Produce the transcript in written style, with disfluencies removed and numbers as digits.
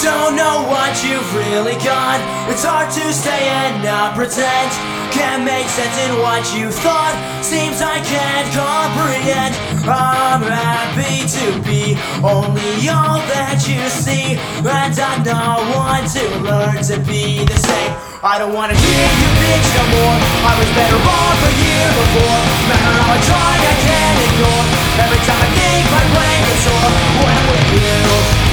don't know what you've really got. It's hard to stay and not pretend. Can't make sense in what you thought. Seems I can't comprehend. I'm happy to be only all that you see, and I'm not one to learn to be the same. I don't wanna hear you bitch no more. I was better off a year before. Remember how I tried, I can't ignore. Every time I think my brain gets sore when I'm with you.